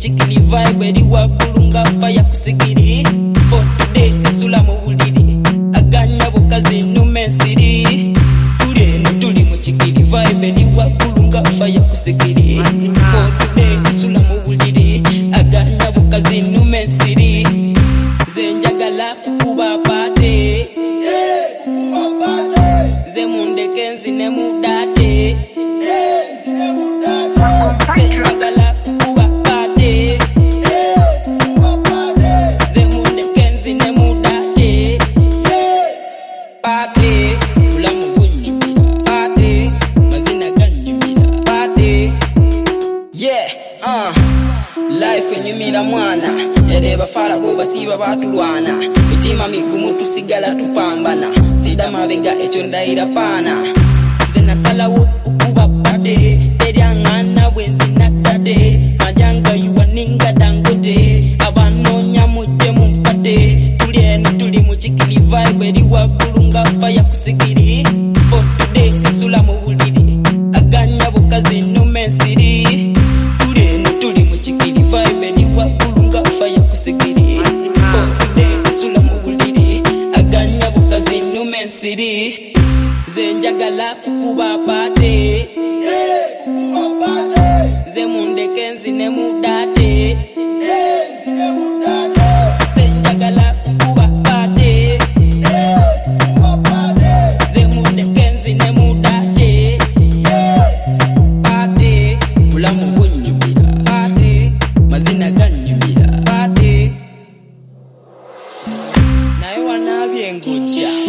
muchikili vibe eri wakulunga fire kusigiri for today sisula mu buliri aganya bukazi numensiri tuli muchikili vibe eri wakulunga fire kusigiri for today sisula mu buliri aganya bukazi numensiri zenjagala kukuba pate zemundeke ne mudate zenjagala kukuba pate zemundeke ne mudate pate ulamu bunyimira pate mazina ganyimira pate yeah life enyumira mwana tereba fara bo basiba batulwana mitima migumu tusigala tupambana sida mabenga echo ndaira pana zena salawo kukuba pate eryangana bwenzi natade majanga yuwaninga dangote abanonya muje mumpate tuli muchikili vibe eri wakulunga fire kusigiri for today sisula mu buliri aganya bukazi numensiri tuli muchikili vibe eri wakulunga fire kusigiri for today sisula mu buliri aganya bukazi numensiri zenjagala kukuba pate zemundeke ne mudate zenjagala kukuba pate zemundeke ne mudate pate ulamu bunyimira pate mazina ganyimira pate naye wanabye ngoja